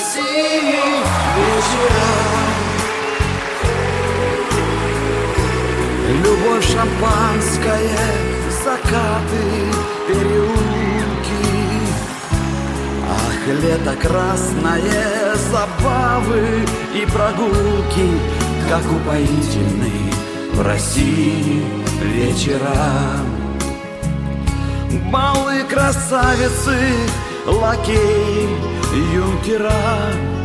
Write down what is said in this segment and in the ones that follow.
России вечера. Любовь, шампанское, закаты, переулки. Ах, лето красное, забавы и прогулки, как упоительны в России вечера. Балы, красавицы, лакеи, юнкера,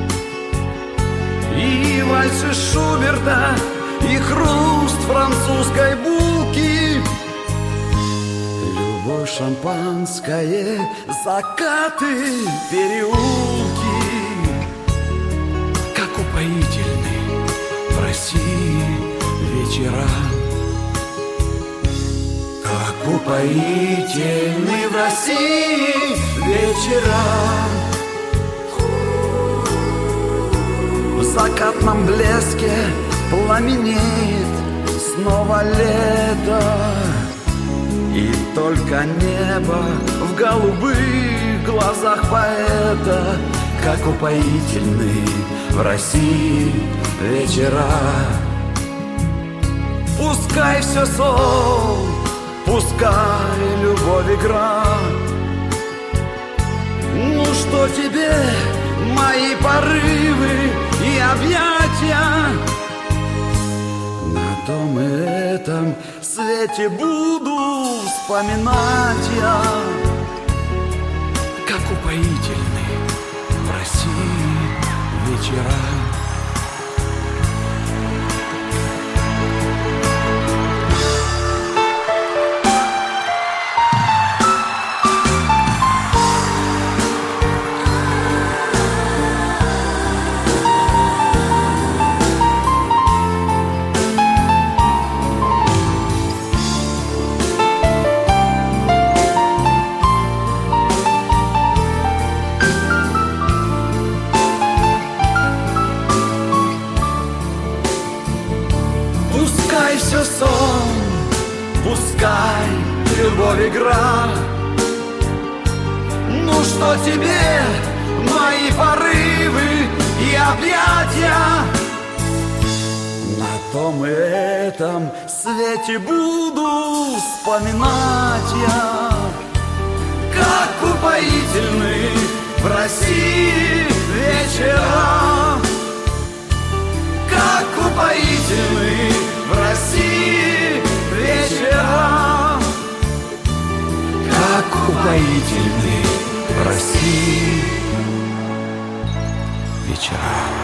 и вальсы Шуберта, и хруст французской булки. Любовь, шампанское, закаты, переулки, как упоительны в России вечера. Как упоительны в России вечера. В закатном блеске пламенеет снова лето, и только небо в голубых глазах поэта. Как упоительны в России вечера. Пускай все сон, пускай любовь игра. Ну что тебе мои порывы и объятия? На том и этом свете буду вспоминать я. Как упоительны в России вечера. Пускай все сон, пускай любовь игра. Ну что тебе мои порывы и объятия? На том и этом свете буду вспоминать я. Как упоительны в России вечера. Как упоительны в России вечера. Как упоительны в России вечера.